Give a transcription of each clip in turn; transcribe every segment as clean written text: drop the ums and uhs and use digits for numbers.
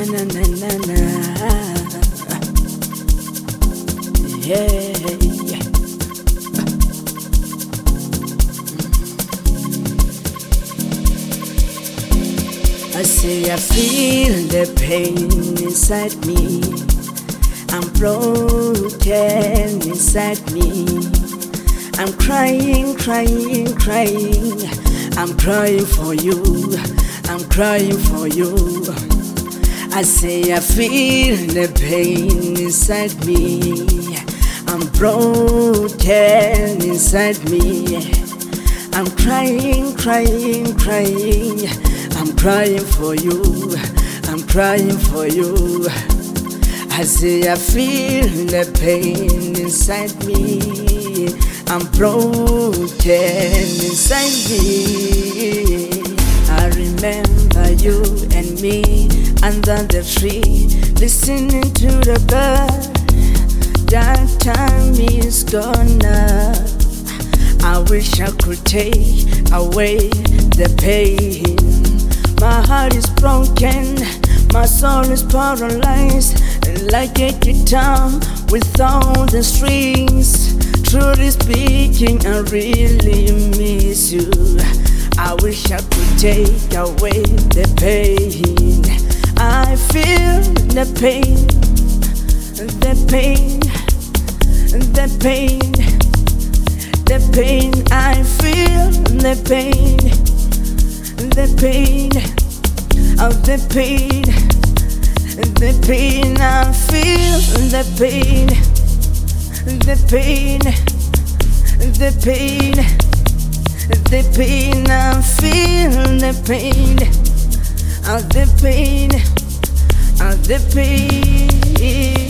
na na na na. Yeah, yeah. I say I feel the pain inside me. I'm broken inside me. I'm crying, crying, crying. I'm crying for you. I'm crying for you. I say I feel the pain inside me. I'm broken inside me. I'm crying, crying, crying. I'm crying for you. I'm crying for you. I say I feel the pain inside me. I'm broken inside me. I remember you and me under the tree, listening to the bird. That time is gone now. I wish I could take away the pain. My heart is broken, my soul is paralyzed, like a guitar without the strings. Truly speaking, I really miss you. I wish I could take away the pain. I feel the pain, the pain, the pain, the pain. I feel the pain, the pain of the pain, the pain. I feel the pain, the pain, the pain, the pain. I feel the pain, the pain, the pain.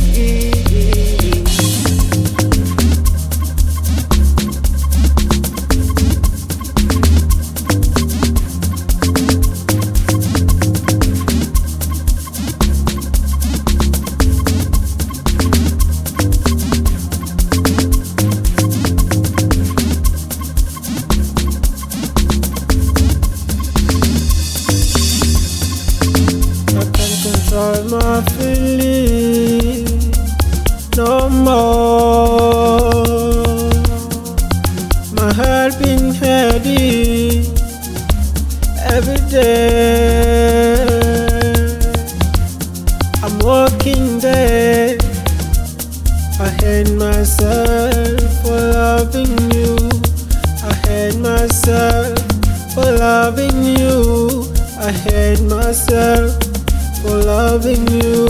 Control my feelings no more. My heart been heavy every day. I'm walking dead. I hate myself for loving you. I hate myself for loving you. I hate myself for loving you.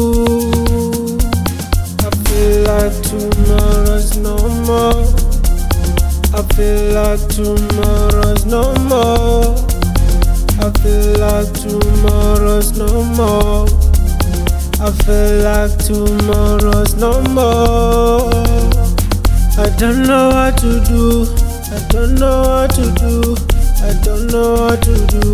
I feel like tomorrow's no more. I feel like tomorrow's no more. I feel like tomorrow's no more. I feel like tomorrow's no more. I don't know what to do. I don't know what to do. I don't know what to do.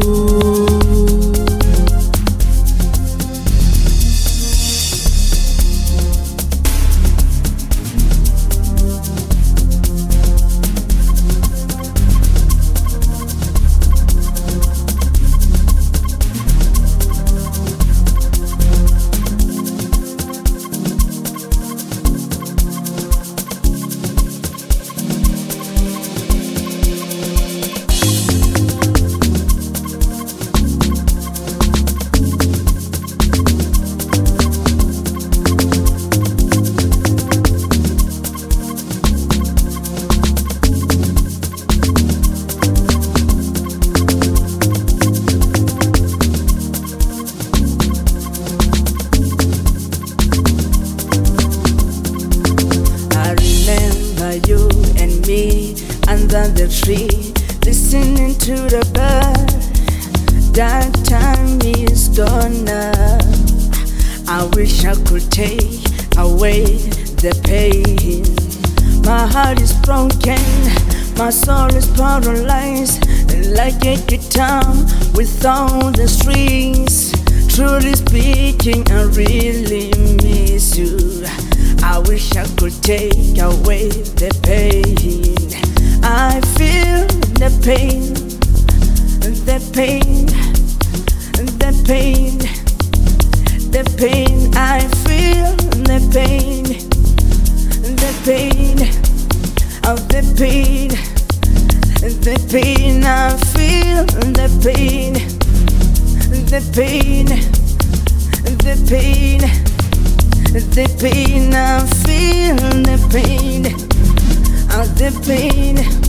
You and me under the tree, listening to the bird. That time is gone now. I wish I could take away the pain. My heart is broken, my soul is paralyzed, like a guitar without the strings. Truly speaking, I really miss you. I wish I could take away the pain. I feel the pain, the pain, the pain, pain I feel, the pain, the pain, the pain, the pain I feel, the pain, the pain.